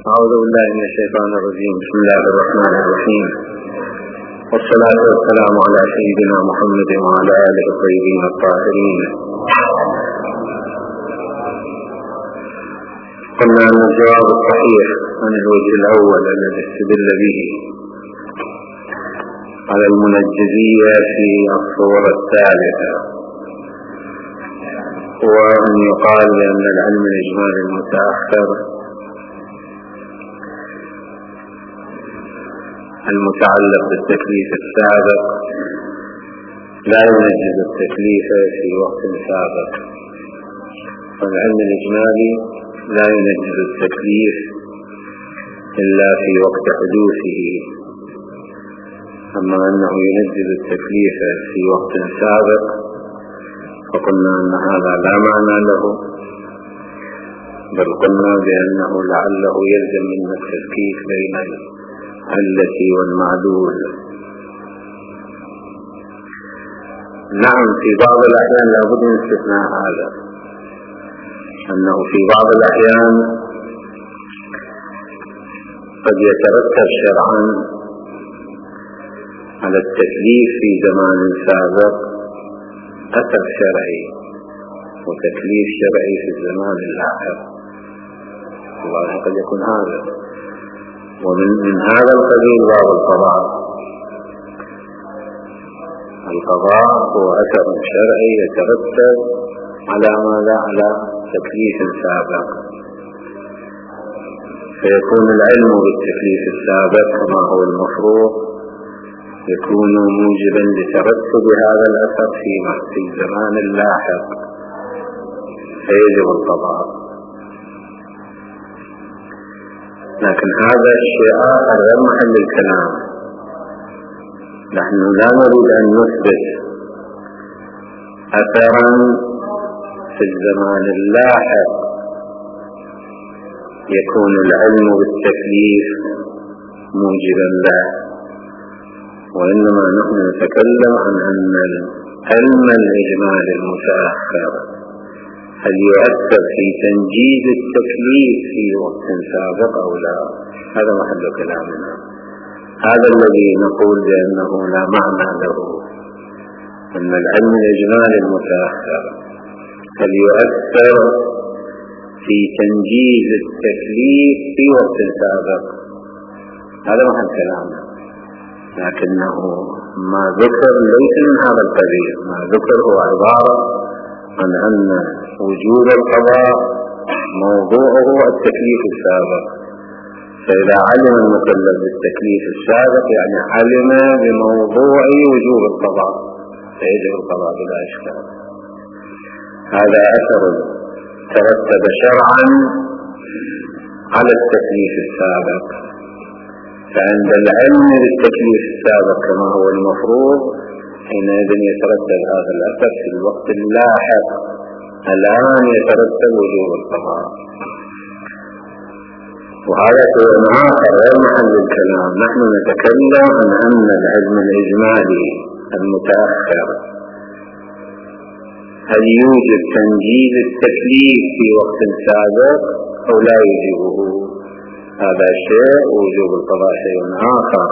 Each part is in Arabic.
أعوذ بالله من الشيطان الرجيم. بسم الله الرحمن الرحيم، والصلاة والسلام على سيدنا محمد وعلى آله الطيبين الطاهرين. قلنا أن الجواب الصحيح عن الوجه الأول الذي استدل به على المنجزية في الصورة الثالثة هو أن يقال بأن العلم الإجمالي المتأخر المتعلق بالتكليف السابق لا ينجز التكليف في وقت سابق، فالعلم الإجمالي لا ينجز التكليف إلا في وقت حدوثه، أما أنه ينجز التكليف في وقت سابق فقلنا أن هذا لا معنى له، بل قلنا بأنه لعله يلزم من التفكيك بين العلة والمعلول. نعم، في بعض الأحيان لابد من استثناء هذا، أنه في بعض الأحيان قد يترتب شرعا على التكليف في زمان سابق أثر شرعي وتكليف شرعي في الزمان اللاحق، والله قد يكون هذا. ومن هذا القبيل باب القضاء هو أثر شرعي يترتب على ماذا؟ على تكليف سابق، فيكون العلم بالتكليف السابق كما هو المفروض يكون موجبا لترتب هذا الأثر في الزمان اللاحق، فيجب القضاء. لكن هذا الشيء آخر غير محل الكلام. نحن لا نريد أن نثبت أثرا في الزمان اللاحق يكون العلم بالتكليف موجبا له، وإنما نحن نتكلم عن أن العلم الإجمالي المتأخر هل يؤثر في تنجيز التكليف في وقت سابق أو لا. هذا محل كلامنا، هذا الذي نقول بأنه لا معنى له، أن العلم الإجمالي المتأخر هل يؤثر في تنجيز التكليف في وقت سابق، هذا محل كلامنا. لكنه ما ذكر ليس من هذا القبيل، ما ذكر هو عبارة عن أن وجود القضاء موضوعه التكليف السابق، فإذا علم المكلف بالتكليف السابق يعني علم بموضوع وجوب القضاء، فيجب القضاء بلا إشكال. هذا أثر ترتب شرعا على التكليف السابق، فعند العلم بالتكليف السابق كما هو المفروض حينئذ يترتب هذا الأثر في الوقت اللاحق، الآن يترتب وجوب القضاء. وهذا شيء آخر غير محل الكلام. نحن نتكلم عن أن العلم الإجمالي المتأخر هل يوجب تنجيز التكليف في وقت سابق أو لا يوجبه، هذا شيء ووجوب القضاء شيء آخر.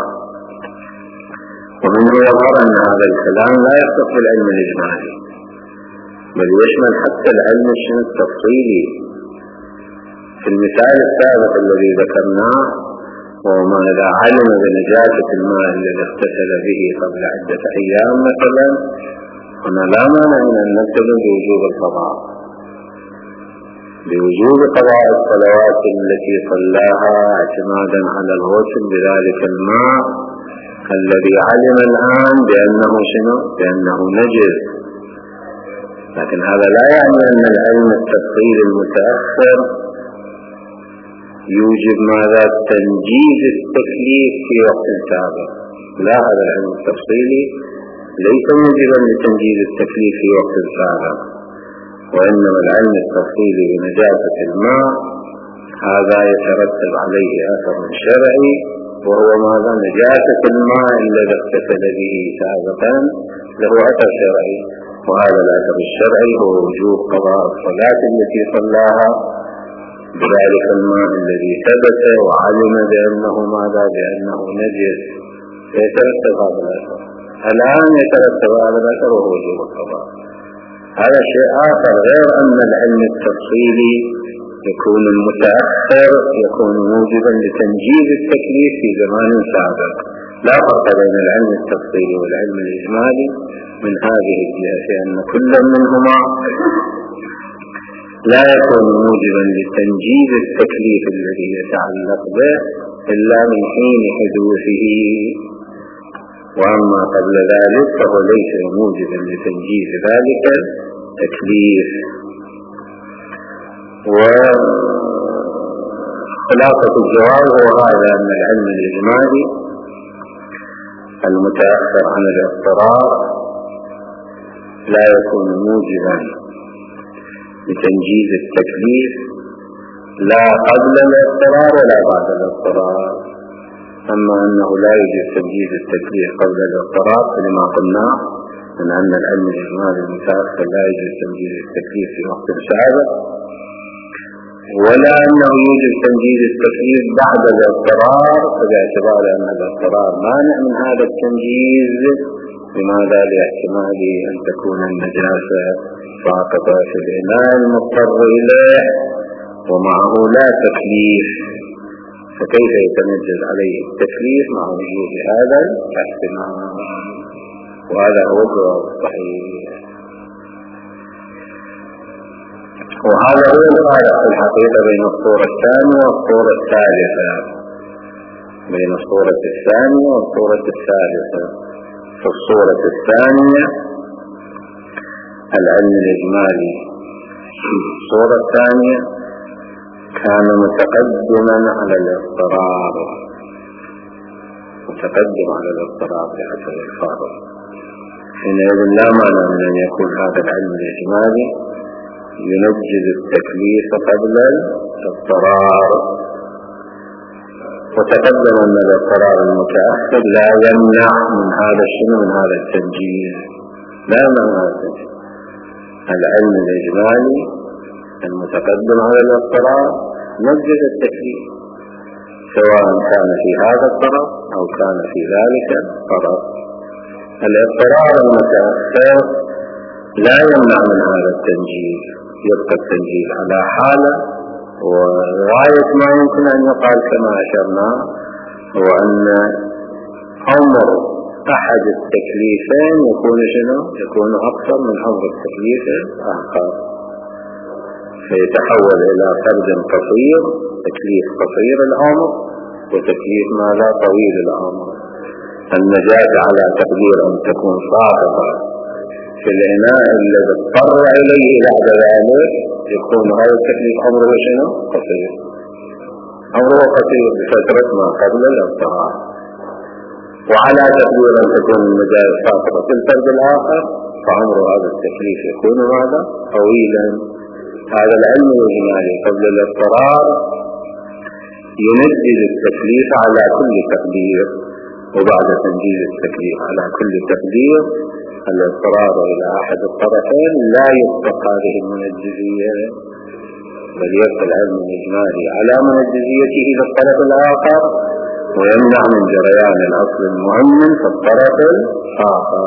ومنه يظهر أن هذا الكلام لا يختص بالعلم الإجمالي، بل يشمل حتى العلم التفصيلي. في المثال السابق الذي ذكرناه وما إذا علم بنجاسة الماء الذي اغتسل به قبل عدة أيام مثلا، هنا لا مانع من أن نلتزم بوجوب القضاء، بوجوب قضاء الصلوات التي صلاها اعتمادا على الغسل بذلك الماء الذي علم الآن بأنه شنو؟ بأنه نجس. لكن هذا لا يعني أن العلم التفصيلي المتأخر يوجب ماذا؟ تنجيز التكليف في وقت سابق، لا، هذا العلم التفصيلي ليس موجبا لتنجيز التكليف في وقت سابق، وإنما العلم التفصيلي بنجاسة الماء هذا يترتب عليه أثر شرعي، وهو ماذا؟ نجاسة الماء الذي اغتسل به سابقا له أثر شرعي، وهذا الأثر الشرعي هو وجوب قضاء الصلاة التي صلاها بذلك الماء الذي ثبت وعلم بأنه ماذا بأنه نجس فيترتب هذا الأثر. الآن يترتب هذا الأثر وهو وجوب القضاء. هذا شيء آخر غير أن العلم التفصيلي يكون المتأخر يكون موجبا لتنجيز التكليف في زمان سابق. لا فرق بين العلم التفصيلي والعلم الإجمالي من هذه الجهة، أن كل منهما لا يكون موجبا لتنجيز التكليف الذي يتعلق به إلا من حين حدوثه، وأما قبل ذلك فهو ليس موجبا لتنجيز ذلك التكليف. وخلاصة الجواب هو هذا، أن العلم الإجمالي المتأخر عن الاضطرار لا يكون موجبا لتنجيز التكليف لا قبل الاضطرار ولا بعد الاضطرار. أما أنه لا يوجد تنجيز التكليف قبل الاضطرار فلما قلنا من أن العلم الإجمالي المتأخر لا يوجد تنجيز التكليف في وقت سابق، ولا أنه يوجد تنجيز التكليف بعد الاضطرار، فباعتبار أن الاضطرار مانع من هذا التنجيز. لماذا؟ لاحتمال أن تكون النجاسة ساقطة في الإناء المضطر إليه ومعه لا تكليف، فكيف يتنجز عليه التكليف مع وجود هذا الاحتمال؟ وهذا هو الجواب الصحيح. وهذا هو الفارق في الحقيقة بين الصورة الثانية والصورة الثالثة، بين الصورة الثانية والصورة الثالثة. في الصورة الثانية العلم الإجمالي في الصورة الثانية كان متقدما على الاضطرار، متقدم على الاضطرار بحسب الفارق. حينئذ لا معنى من أن يكون هذا العلم الإجمالي ينجز التكليف قبل الاضطرار. وتقدم أن الاضطرار المتأخر لا يمنع من هذا الشيء، من هذا التنجيز، لا معنى ذلك. العلم الإجمالي المتقدم على الاضطرار نجز التكليف سواء كان في هذا الطرف أو كان في ذلك الطرف. الاضطرار المتأخر لا يمنع من هذا التنجيز، يبقى التنجيز على حالة. وغاية ما يمكن أن يقال كما أشرنا هو أن عمر أحد التكليفين يكون شنو؟ يكون أكثر من عمر التكليف الآخر، فيتحول إلى فرد قصير، تكليف قصير العمر وتكليف ماذا؟ طويل العمر. النجاة على تقدير أن تكون ساقطة في الإناء الذي اضطر إليه بعد ذلك يكون هذا التكليف عمره شنو؟ قصير، عمره قصير بفترة ما قبل الاضطرار. وعلى تقدير أن تكون النجاة ساقطة في الفرد الآخر فعمر هذا التكليف يكون ماذا؟ طويلا. هذا العلم الإجمالي قبل الاضطرار ينجز التكليف على كل تقدير، وبعد تنجيز التكليف على كل تقدير الاضطرار إلى أحد الطرفين لا يطبق هذه المنجزية، بل يبقى العلم الإجمالي على منجزيته في الطرف الآخر ويمنع من جريان الأصل المؤمن في الطرف الآخر.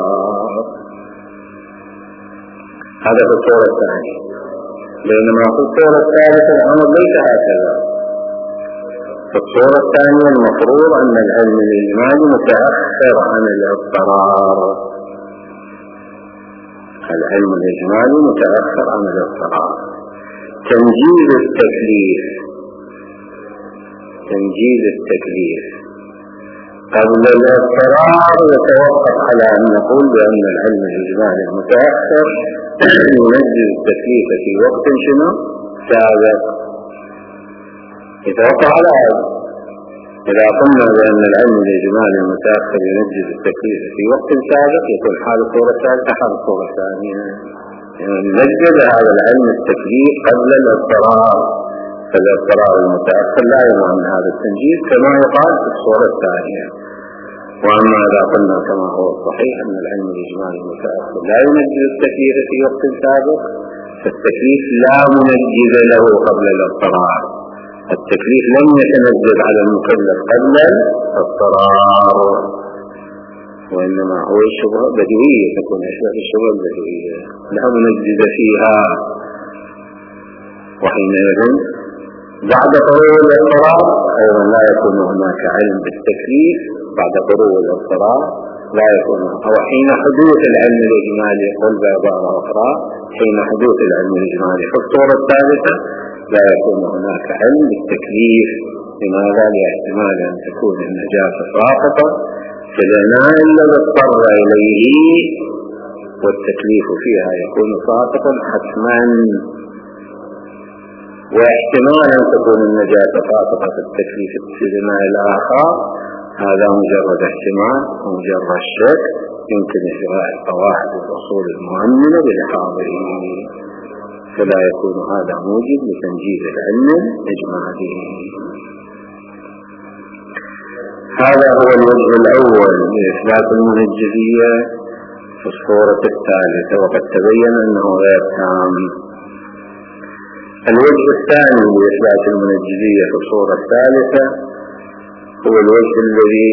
هذا في الصورة الثانية. بينما في الصورة الثالثة الأمر ليس هكذا. في الصورة الثانية المفروض أن العلم الإجمالي متأخر عن الاضطرار، العلم الإجمالي متأخر عن الاضطرار. تنجيز التكليف قبل الاضطرار يتوقف على أن نقول بأن العلم الإجمالي المتأخر ينجز التكليف في وقت شنو؟ سابق. يتوقف على هذا. إذا قلنا بأن العلم الإجمالي المتأخر ينجز التكليف في وقت سابق يكون حال الصورة الثالثة حال الصورة الثانية. نجد هذا العلم التكليف قبل الاضطرار، فالاضطرار المتأخر لا يمنع من هذا التنجيز كما يقال في الصورة الثانية. وأما إذا قلنا كما هو الصحيح أن العلم الإجمالي المتأخر لا ينجز التكليف في وقت سابق التكليف لا منجز له قبل الاضطرار، التكليف لم يتنجز على المكلف قبل الاضطرار، وإنما هو الشبهة بدوية، تكون أشبه الشبهة البدوية لا منجز فيها. وحينئذ بعد قرور الاضطرار أيضا لا يكون هناك علم بالتكليف، بعد قرور الاضطرار لا يكون، أو حين حدوث العلم الإجمالي، يقول بعبارة أخرى حين حدوث العلم الإجمالي في الصورة الثالثة لا يكون هناك علم بالتكليف. لماذا؟ لاحتمال أن تكون النجاسة ساقطة في الإناء الذي اضطر إليه، والتكليف فيها يكون ساقطا حتما، واحتمال أن تكون النجاسة ساقطة في التكليف في الإناء الآخر، هذا مجرد احتمال ومجرد شك، يمكن إجراء القواعد والأصول المؤمنة بلحاظه، فلا يكون هذا موجب لتنجيز العلم الإجمالي. هذا هو الوجه الأول لإثبات المنجزية في الصورة الثالثة، وقد تبين أنه غير تام. الوجه الثاني لإثبات المنجزية في الصورة الثالثة هو الوجه الذي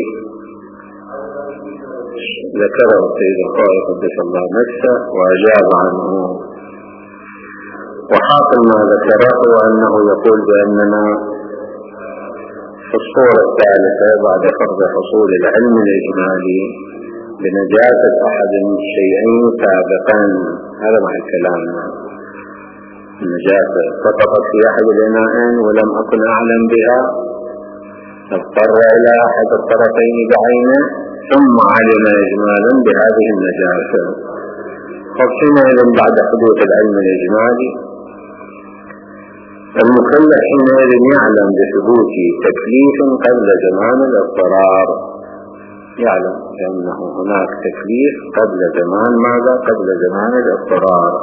ذكره السيد القائد قدس الله نفسه وأجاب عنه. وحاصل ما ذكره أنه يقول بأننا في الصورة الثالثة بعد فرض حصول العلم الإجمالي بنجاسة أحد الشيئين سابقا، هذا مع كلامنا، النجاسة سقطت في أحد الإناءين ولم أكن أعلم بها، اضطر إلى أحد الطرفين بعينه ثم علم إجمالا بهذه النجاسة، فحينئذ بعد حدوث العلم الإجمالي المكلف حينئذ يعلم بثبوت تكليف قبل زمان الاضطرار، يعلم بأنه هناك تكليف قبل زمان ماذا؟ قبل زمان الاضطرار،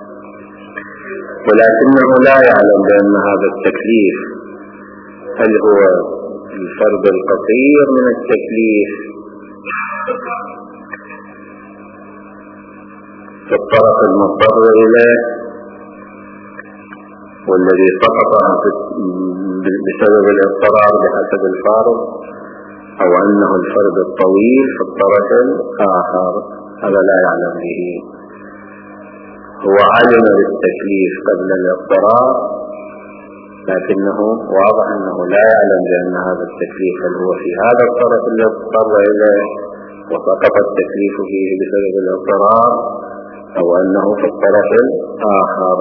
ولكنه لا يعلم بأن هذا التكليف هل هو الفرد القصير من التكليف في الطرف المضطر إليه والذي سقط بسبب الاضطرار بحسب الفارض، أو أنه الفرد الطويل في الطرف الآخر، هذا لا يعلم به. هو علم بالتكليف قبل الاضطرار، لكنه واضح أنه لا يعلم بأن هذا التكليف هل هو في هذا الطرف الذي اضطر إليه وسقط التكليف فيه بسبب الاضطرار، أو أنه في الطرف الآخر،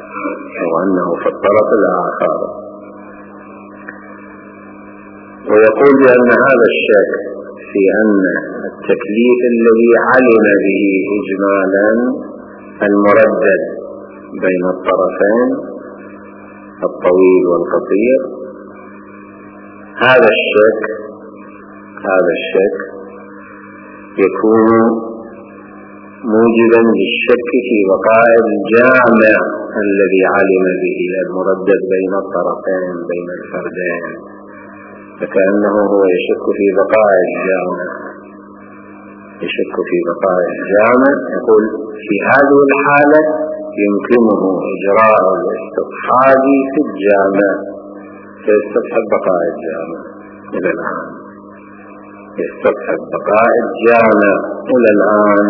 ويقول بأن هذا الشك في أن التكليف الذي علم به إجمالا المردد بين الطرفين الطويل والقصير، هذا الشك يكون موجبا للشك في بقاء الجامع الذي علم به المردد بين الطرفين بين الفردين، فكأنه هو يشك في بقاء الجامع، يقول في هذه الحالة يمكنه إجراء الاستصحاب في الجامع، فيستصحب بقاء الجامع إلى الآن، يستصحب بقاء الجامع إلى الآن.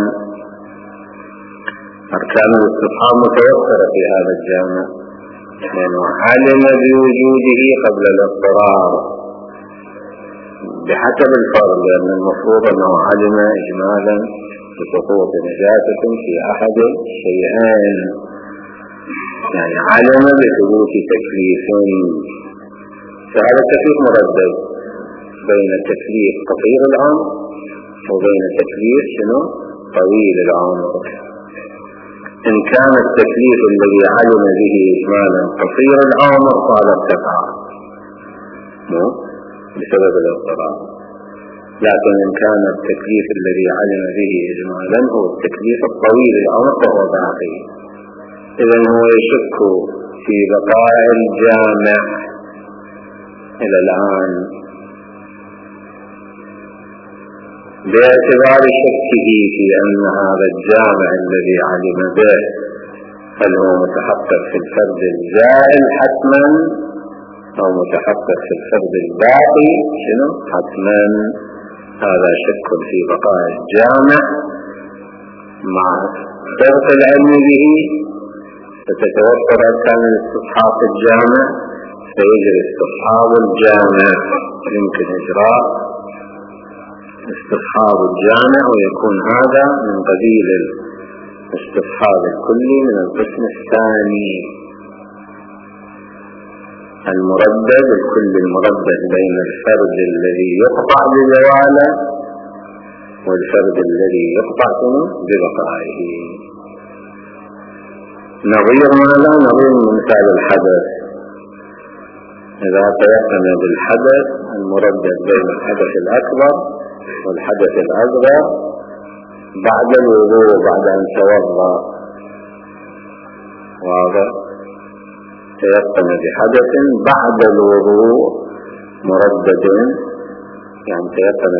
أركان الاستصحاب متوفرة في هذا الجامع، لأنه علم بوجوده قبل الاضطرار بحسب الفرض، لأن المفروض أنه علم إجمالا بسقوط نجاسة في أحد الشيئين، يعني علم بثبوت تكليف، فهذا التكليف مردد بين تكليف قصير العمر وبين تكليف طويل العمر. إن كان التكليف الذي علم به إجمالا قصير العمر قال ارتفع بسبب الاضطرار، لكن إن كان التكليف الذي علم به إجمالا هو التكليف الطويل العمر فهو باقي. إذن هو يشك في بقاء الجامع إلى الآن باعتبار شكه في أن هذا الجامع الذي علم به هل هو متحقق في الفرد الزائل حتما أو متحقق في الفرد الباقي شنو حتما؟ هذا شك في بقاء الجامع مع شرط العلم به. فتتوفر أركان الاستصحاب الجامع فيجري استصحاب الجامع، يمكن إجراء استصحاب الجامع ويكون هذا من قبيل الاستصحاب الكلي من القسم الثاني المردد، الكل المردد بين الفرد الذي يقطع بزواله والفرد الذي يقطع ببقائه. نظير ماذا؟ نظير مثال الحدث. إذا تيقن بالحدث المردد بين الحدث الأكبر والحدث الأصغر بعد الوضوء بعد أن توضأ، واضح؟ تيقن بحدث بعد الوضوء مردد، يعني تيقن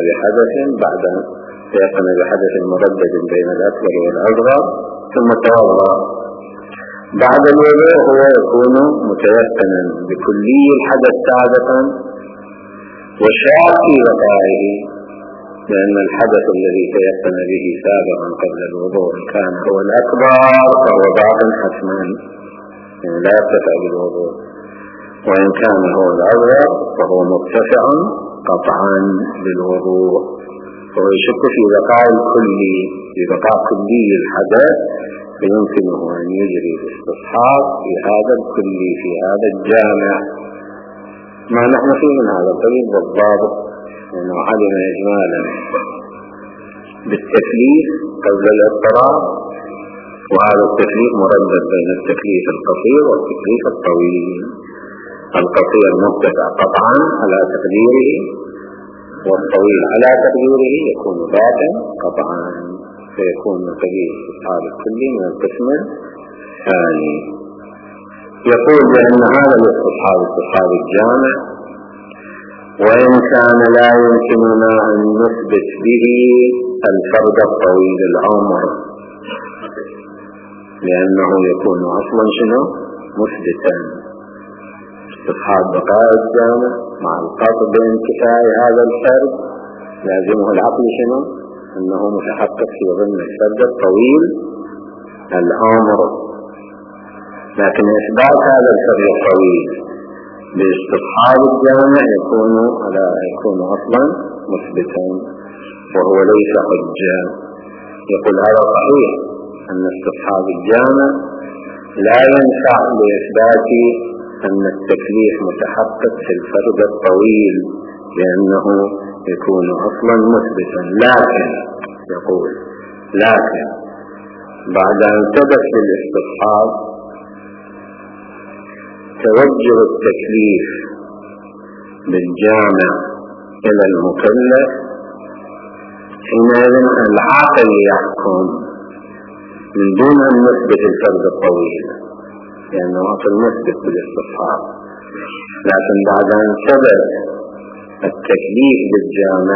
بحدث مردد بين الأكبر والأصغر ثم توضأ بعد الوضوء، هو يكون متيقنا بكلي الحدث سابقا وشاك في بقائه، لأن الحدث الذي تيقن به سابقا قبل الوضوء كان هو الأكبر فهو باق حتما، يعني لا يرتفع بالوضوء، وإن كان هو الأصغر فهو مرتفع قطعا بالوضوء، فهو يشك في بقاء الكلي، في بقاء كلي الحدث، فيمكنه أن يجري الاستصحاب في هذا الكلي في هذا الجامع. ما نحن فيه من هذا الطريق بالضابط، لأنه علم إجمالا بالتكليف قبل الاضطراب، وهذا التكليف مردد بين التكليف القصير والتكليف الطويل. القصير مرتفع قطعا على تقديره والطويل على تقديره يكون باقا قطعا، فيكون من قبيل الاستصحاب الكلي من القسم الثاني. يقول بأن هذا الاستصحاب استصحاب الجامع، وإن كان لا يمكننا أن نثبت به الفرد الطويل العمر، لأنه يكون أصلا شنو مثبتا. استصحاب بقاء الجامع مع القطع بانتفاء هذا الفرد لازمه العقل شنو أنه متحقق في ضمن الفرد الطويل العمر، لكن إثبات هذا الفرد الطويل باستصحاب الجامع يكون أصلا مثبتا وهو ليس حجة. يقول هذا صحيح أن استصحاب الجامع لا ينفع لإثبات أن التكليف متحقق في الفرد الطويل لأنه يكون أصلا مثبتا، لكن يقول بعد أن ثبت للاستصحاب توجه التكليف بالجامع إلى المكلف، حينئذ العاقل يحكم من دون أن يثبت الفرد الطويل لأنه أصل مثبت بالاستصحاب، لكن بعد أن ثبت التكليف بالجامع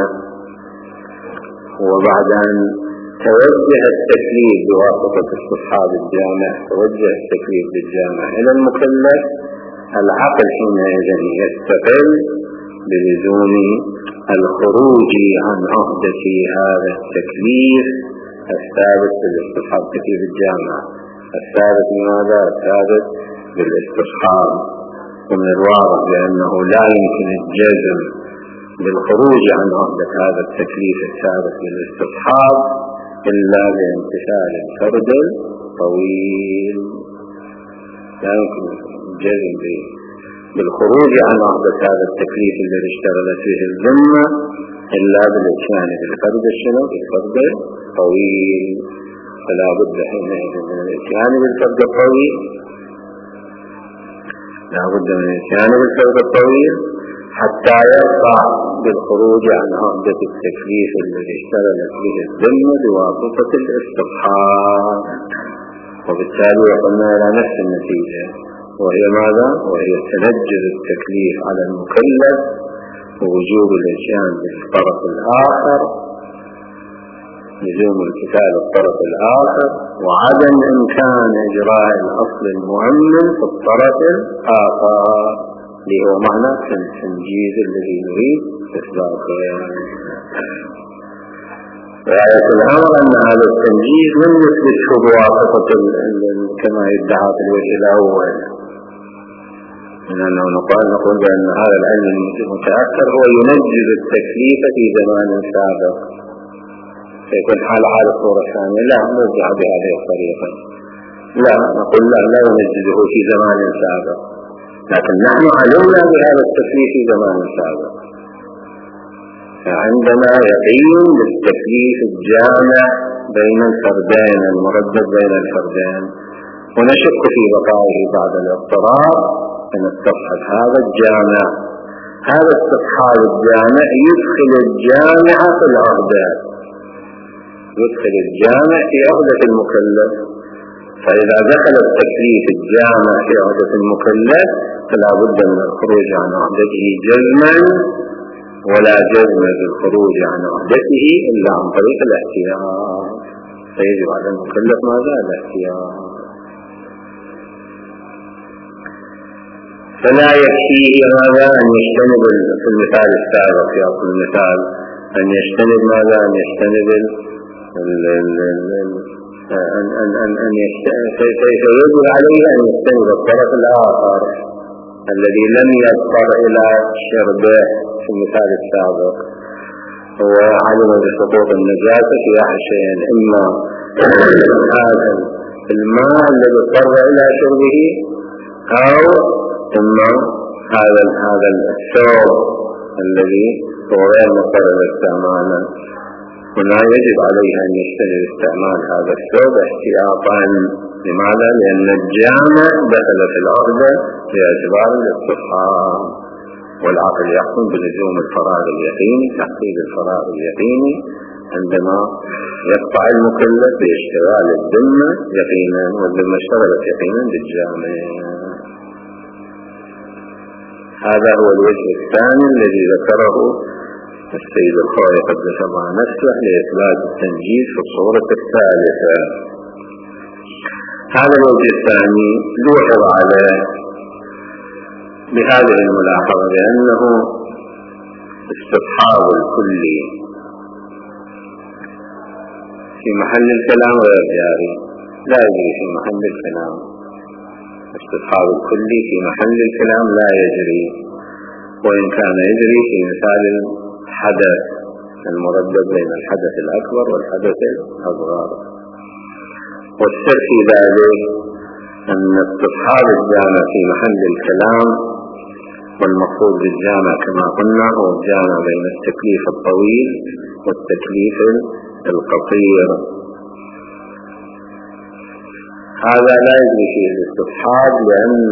وبعد أن توجه التكليف بواسطة استصحاب الجامع توجه التكليف بالجامع إلى المكلف، العقل حينئذ يستقل بلزوم الخروج عن عهدة هذا التكليف الثابت بالاستصحاب تكليف الجامع الثابت لماذا؟ الثابت بالاستصحاب. ومن الواضح بأنه لا يمكن الجزم بالخروج عن عهدة هذا التكليف الثابت بالاستصحاب إلا بامتثال الفرد الطويل، لا يمكن الجزم بالخروج عن عهدة هذا التكليف الذي اشتغلت فيه الذمة إلا بالإتيان بالفرد الشنو بالفرد الطويل، فلا بد حينئذ من الإتيان بالفرد الطويل، لا بد من الإتيان بالفرد الطويل حتى يقع بالخروج عن عهدة التكليف الذي اشتغلت به الذمة بواسطة الاستصحاب، وبالتالي وصلنا إلى نفس النتيجة، وهي ماذا؟ وهي تنجز التكليف على المكلف ووجوب الإتيان بالطرف الآخر لزوم امتثال الطرف الآخر وعدم إمكان إجراء الأصل المؤمن في الطرف الآخر، اللي هو معنى التنجيز الذي نريد إثباته. غاية الأمر أن هذا التنجيز لم يثبته بواسطة كما يدعى في الوجه الأول، لأنه نقول بأن هذا العلم المتأخر هو ينجز التكليف في زمان سابق، فيكون حال الصورة الثانية لا نرجع بهذه الطريقة، لا نقول لا ينجزه في زمان سابق، لكن نحن علمنا بهذا التكليف في زمان سابق، فعندنا يقين بالتكليف الجامع بين الفردين المردد بين الفردين، ونشك في بقائه بعد الاضطرار أن استصحب هذا الجامع. هذا استصحاب الجامع يدخل الجامع في العهدة، يدخل الجامع في عهدة المكلف، فإذا دخل التكليف الجامع في عهدة المكلف فلا بد من الخروج عن عهدته جزما، ولا جزم بالخروج عن عهدته إلا عن طريق الاحتياط، فيجب على المكلف ماذا؟ الاحتياط. فلا يكفيه ماذا؟ أن يجتنب في المثال السابق في أصل المثال أن يجتنب ماذا؟ أن يجتنب فيجب عليه أن يجتنب الطرف الآخر الذي لم يضطر إلى شربه في المثال السابق. هو علم بسقوط النجاسة في أحد شيئين، إما هذا الماء الذي اضطر إلى شربه، أو إما هذا الثوب الذي هو غير مضطر إلى استعماله. هنا يجب عليه أن يجتنب استعمال هذا الثوب احتياطا. لماذا؟ لأن الجامع دخل في العهدة باعتبار الاستصحاب، والعقل يحكم بلزوم الفراغ اليقيني، تحقيق الفراغ اليقيني عندما يقطع المكلف باشتغال الذمة يقينا، والذمة اشتغلت يقينا بالجامع. هذا هو الوجه الثاني الذي ذكره السيد الخوئي قدس الله نفسه لإثبات التنجيز في الصورة الثالثة. هذا الوجه الثاني لوحظ عليه بهذه الملاحظة بأنه استصحاب الكلي في محل الكلام غير جاري، لا يجري في محل الكلام. استصحاب الكلي في محل الكلام لا يجري، وإن كان يجري في مثال الحدث المردد بين الحدث الأكبر والحدث الأصغر. والسر في ذلك أن استصحاب الجامع في محل الكلام، والمقصود بالجامع كما قلنا هو الجامع بين التكليف الطويل والتكليف القصير. هذا لا يجري فيه الاستصحاب، لأن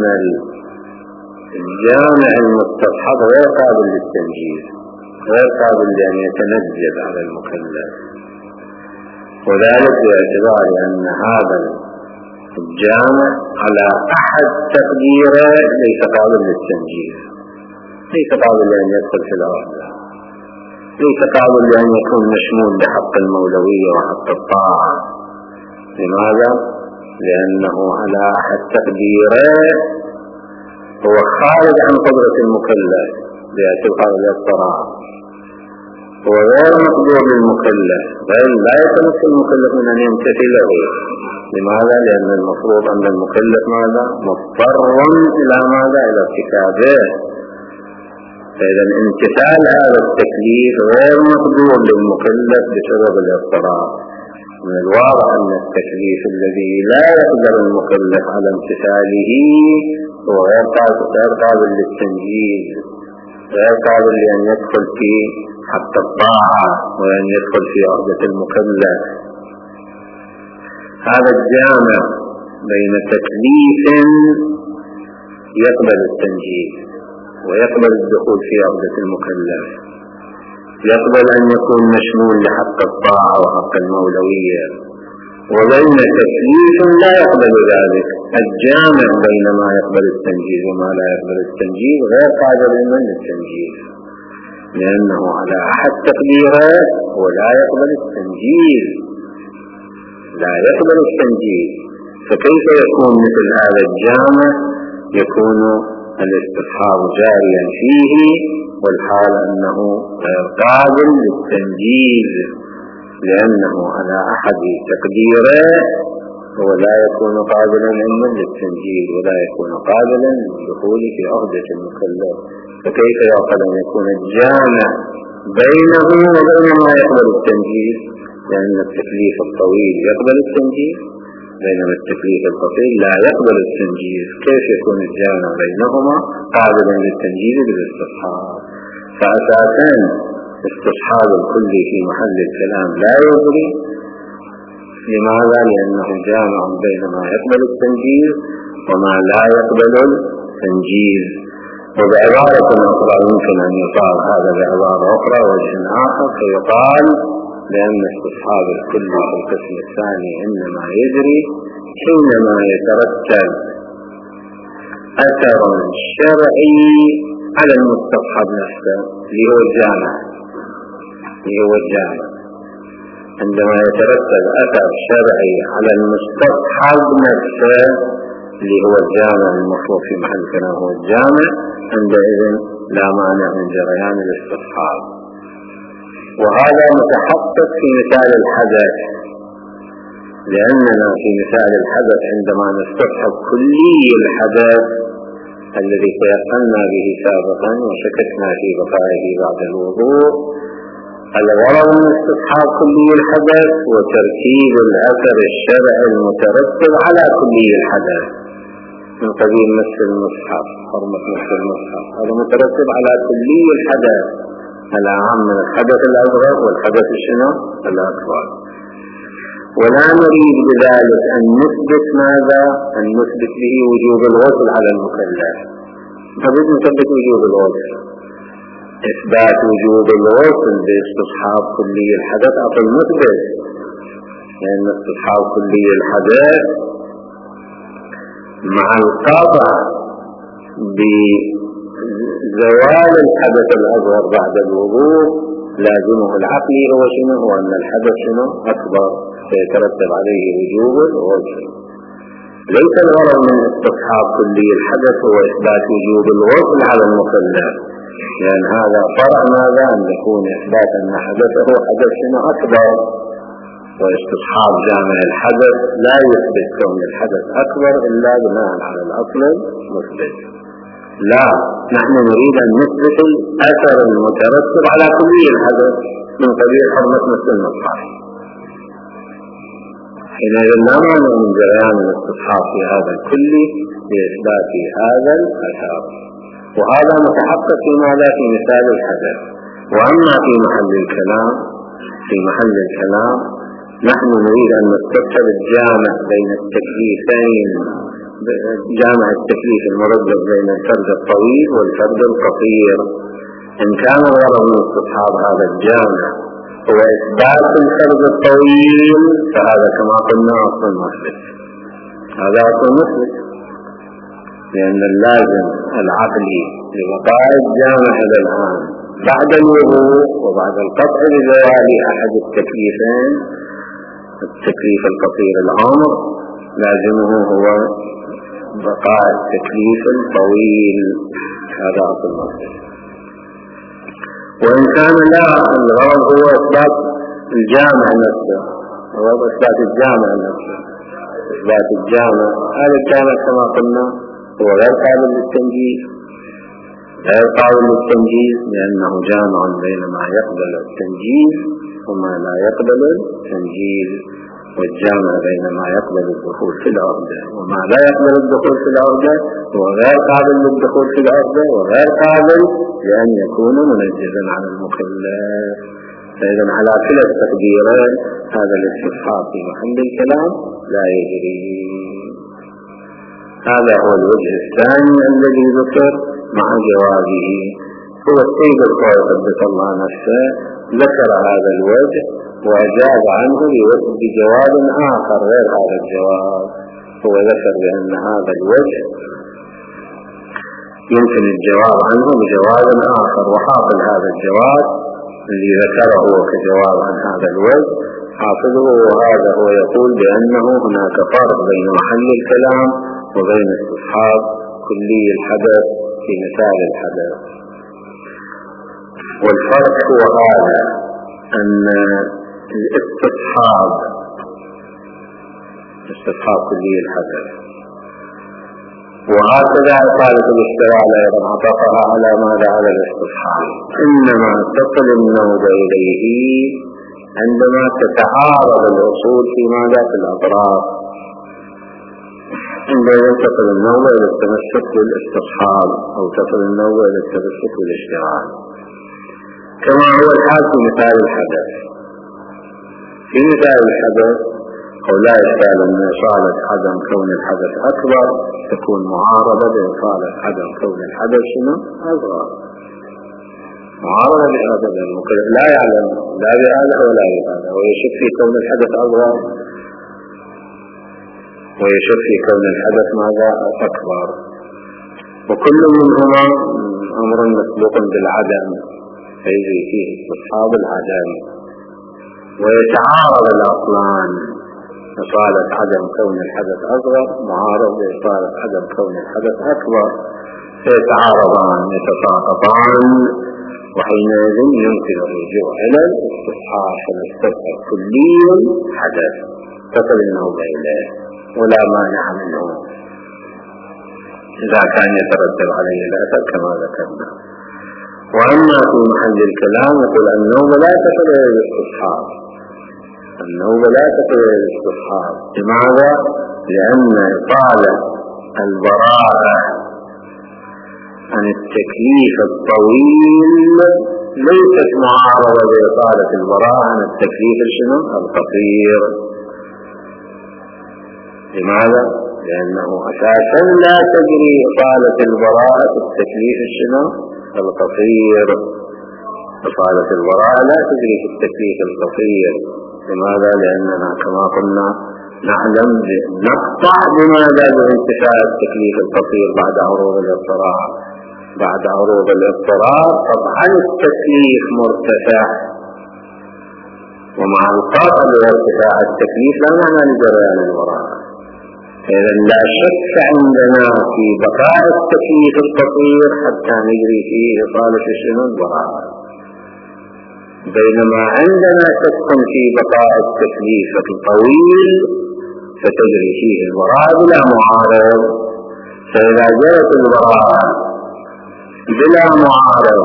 الجامع المستصحب غير قابل للتنجيز، غير قابل لأن يتنجد على المكلف، وذلك باعتبار أن هذا الجامع على أحد تقديره ليس قابل للتنجيز، ليس قابل لأن يدخل في العهدة، ليس قابل لأن يكون مشمول بحق المولوية وحق الطاعة. لماذا؟ لأنه على أحد تقديره هو خارج عن قدرة المكلف باعتبار الاضطرار، هو غير مقدور للمكلف، بل لا يتمكن المكلف من أن يمتثله. لماذا؟ لأن المفروض أن المكلف ماذا؟ مضطر إلى ماذا؟ إلى ارتكابه. فإذا امتثال هذا التكليف غير مقدور للمكلف بسبب الاضطرار. من الواضح أن التكليف الذي لا يقدر المكلف على امتثاله هو غير قابل للتنجيز، غير قابل لأن يدخل في حق الطاعة وأن يدخل في عهدة المكلف. هذا الجامع بين تكليف يقبل التنجيز ويقبل الدخول في عهدة المكلف، يقبل أن يكون مشمول لحق الطاعة وحق المولوية، وبين تكليف لا يقبل ذلك. الجامع بين ما يقبل التنجيز وما لا يقبل التنجيز غير قادر للتنجيز. لأنه على أحد تقديرات ولا يقبل التنجيز، لا يقبل التنجيز. فكيف يكون مثل هذا الجامع يكون الاستصحاب جاريا فيه والحال أنه قابل للتنجيز، لأنه على أحد تقديرات ولا يكون قابلا إما للتنجيز ولا يكون قابلا للدخول في عهدة المكلف. فكيف يعقل أن يكون الجامع بينه وبين ما يقبل التنجيز؟ لأن التكليف الطويل يقبل التنجيز بينما التكليف القصير لا يقبل التنجيز. كيف يكون الجامع بينهما قابلا للتنجيز بالاستصحاب؟ فأساسا استصحاب الكل في محل الكلام لا يجري. لماذا؟ لأنه جامع بين ما يقبل التنجيز وما لا يقبل التنجيز. وبعبارة أخرى يمكن أن يقال هذا بعبارة أخرى وجه آخر، فيقال لأن استصحاب الكل في القسم الثاني إنما يجري حينما يترتب أثر شرعي على المستصحب نفسه اللي هو الجامع. عندما يترتب أثر شرعي على المستصحب نفسه اللي هو الجامع المفروض في محل كلام هو الجامع، عندئذ لا مانع من جريان الاستصحاب. وهذا متحقق في مثال الحدث، لأننا في مثال الحدث عندما نستصحب كلي الحدث الذي تيقنا به سابقا وشككنا في بقائه بعد الوضوء، الغرض من استصحاب كلي الحدث وترتيب الأثر الشرعي المترتب على كلي الحدث من قبيل مس المصحف، حرمة مس المصحف، هذا مترتب على كلي الحدث الأعم من الحدث الأصغر والحدث الأكبر. ولا نريد بذلك أن نثبت ماذا؟ أن نثبت به وجوب الغسل على المكلف. نريد نثبت وجوب الغسل. إثبات وجوب الغسل باستصحاب كلي الحدث أقل مثبت، لأن استصحاب كلي الحدث مع القطع بزوال الحدث الأصغر بعد الوضوء لازمه العقلي هو شنو؟ هو أن الحدث شنو؟ أكبر، سيترتب عليه وجوب الغسل. ليس الغرض من استصحاب كلي الحدث هو إثبات وجوب الغسل على المكلف، لأن هذا فرع ماذا؟ أن يكون إثبات أن حدثه حدث شنو؟ أكبر. واستصحاب جامع الحدث لا يثبت كون الحدث أكبر إلا بناء على الأصل المثبت. لا، نحن نريد أن نثبت الأثر المترتب على كلي الحدث من قبيل حرمة مس المصحف. حينئذ لا مانع من جريان الاستصحاب في هذا الكلي لإثبات هذا الأثر، وهذا متحقق في ماذا؟ في مثال الحدث. وأما في محل الكلام نحن نريد أن نستبشر الجامع بين التكليفين، جامع التكليف المربط بين الفرد الطويل والفرد القصير. إن كان الغرض من استصحاب هذا الجامع هو إثبات الفرد الطويل فهذا كما قلنا أصل مثبت، هذا أصل مثبت، لأن اللازم العقلي لبقاء الجامع إلى الآن بعد الوضوء وبعد القطع بزوال أحد التكليفين، التكليف القصير العامر لازمه هو بقاء التكليف الطويل، هذا أصل مثبت. وإن كان لا، الغرض هو إثبات الجامع نفسه، هو إثبات الجامع نفسه، إثبات الجامع. هذا الجامع كما قلنا هو غير قابل للتنجيز، لأنه جامع بين ما يقبل التنجيز وما لا يقبل التنجيز، والجامع بين ما يقبل الدخول في العقدة وما لا يقبل الدخول في العقدة هو غير قابل للدخول في العقدة وغير قابل لأن يكون منجزا على المكلف. فإذا على كلا التقديرين هذا الاستصحاب في محل الكلام لا يجري. هذا هو الوجه الثاني الذي ذكر مع جوابه. هو السيد القائد قدس الله نفسه ذكر هذا الوجه وأجاب عنه بجواب آخر غير هذا الجواب. هو ذكر بأن هذا الوجه يمكن الجواب عنه بجواب آخر، وحاصل هذا الجواب الذي ذكره كجواب عن هذا الوجه حافظه، وهذا هو يقول بأنه هناك فرق بين محل الكلام وبين استصحاب كلي الحدث في مثال الحدث. والفرق هو هذا، أن الاستصحاب كلي الحدث، وهكذا إطالة الاستواء أيضا عطفها على ماذا؟ على الاستصحاب. إنما تصل النوبة إليه عندما تتعارض الأصول في ماذا؟ في الأطراف. عندما تصل النوبة إلى التمسك بالاستصحاب أو تصل النوبة إلى التمسك بالاشتغال، كما هو الحال في مثال الحدث. في مثال الحدث أو لا إشكال أن إصالة عدم كون الحدث أكبر تكون معارضة بإصالة عدم كون الحدث أصغر. معارضة بهذا المقرر لا يعلم لا بهذا ولا بهذا، ويشك في كون الحدث أصغر ويشك في كون الحدث ماذا؟ أكبر، وكل منهما أمر مسبوق بالعدم فيجري فيه استصحاب العدم. ويتعارض الأصلان، إصالة عدم كون الحدث أصغر معارض بإصالة عدم كون الحدث أكبر، فيتعارضان يتساقطان، وحينئذ يمكن الرجوع إلى الاستصحاب فنستثبت كلي الحدث تصل النوبة إليه ولا مانع منه إذا كان يترتب عليه الأثر كما ذكرنا. وأما في محل الكلام يقول النوبة لا تصل إلى الاستصحاب، النوبة لا تصل إلى الاستصحاب. لماذا؟ لأن إطالة البراءة عن التكليف الطويل ليست معارضة بإطالة البراءة عن التكليف القصير. لماذا؟ لأنه أساسا لا تجري إطالة البراءة في التكليف القصير. إطالة البراءة لا تجري في التكليف القصير. لماذا؟ لأننا كما قلنا نعلم نقطع بماذا؟ بانتفاء التكليف القصير بعد عروض الاضطرار. بعد عروض الاضطرار طبعا التكليف مرتفع، ومع القطع بارتفاع التكليف لا معنى لجريان البراءة. إذا لا شك عندنا في بقاء التكليف القصير حتى نجري فيه إطالة البراءة، بينما عندنا شك في بقاء التكليف الطويل فتجري فيه البراءة بلا معارض. فإذا جرت البراءة بلا معارض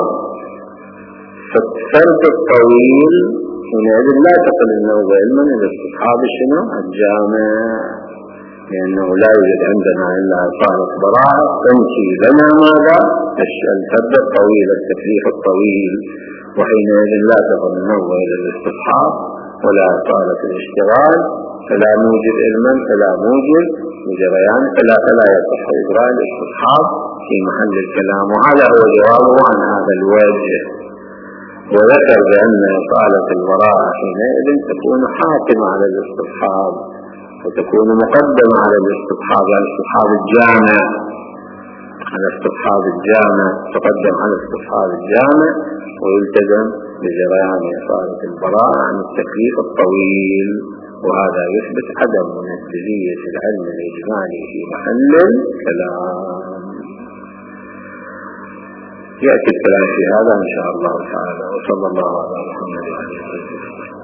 فالسرد الطويل حينئذ لا تقل النوبة علما إلى استصحاب الجامع، لأنه لا يوجد عندنا إلا إطالة براءة تنشي لنا ماذا؟ السرد الطويل التكليف الطويل، وحينئذ لا تقل النوبة إلى الاستصحاب ولا إطالة الاشتغال، فلا موجب علما فلا موجب لجريان، فلا يصح إجراء الاستصحاب في محل الكلام. وهذا هو جوابه عن هذا الوجه. وذكر بأن إطالة البراءة حينئذ تكون حاكمة على الاستصحاب وتكون مقدمة على الاستصحاب، على استصحاب الجامع، على استصحاب الجامع تقدم على استصحاب الجامع، ويلتزم بجريان إطالة البراءة عن التكليف الطويل. وهذا يثبت عدم منفذية العلم الإجمالي في محل الكلام. يأتي الكلام في هذا إن شاء الله تعالى، وصلى الله على محمد وعلى آله وسلم.